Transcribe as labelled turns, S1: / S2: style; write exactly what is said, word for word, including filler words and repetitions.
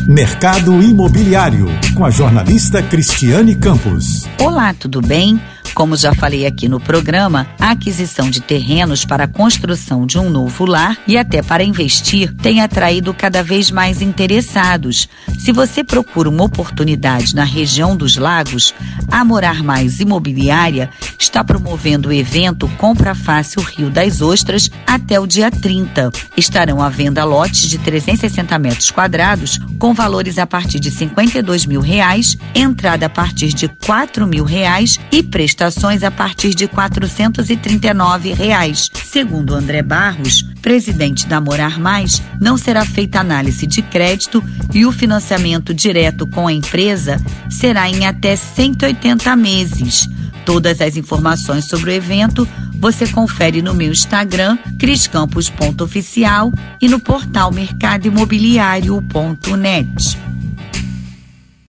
S1: Mercado Imobiliário, com a jornalista Cristiane Campos.
S2: Olá, tudo bem? Como já falei aqui no programa, a aquisição de terrenos para a construção de um novo lar e até para investir tem atraído cada vez mais interessados. Se você procura uma oportunidade na região dos Lagos, a Morar Mais Imobiliária está promovendo o evento Compra Fácil Rio das Ostras até o dia trinta. Estarão à venda lotes de trezentos e sessenta metros quadrados com valores a partir de cinquenta e dois mil reais, entrada a partir de quatro mil reais e prestações a partir de quatrocentos e trinta e nove reais. Segundo André Barros, presidente da Morar Mais, não será feita análise de crédito e o financiamento direto com a empresa será em até cento e oitenta meses. Todas as informações sobre o evento você confere no meu Instagram, criscampos ponto oficial, e no portal mercado imobiliário ponto net.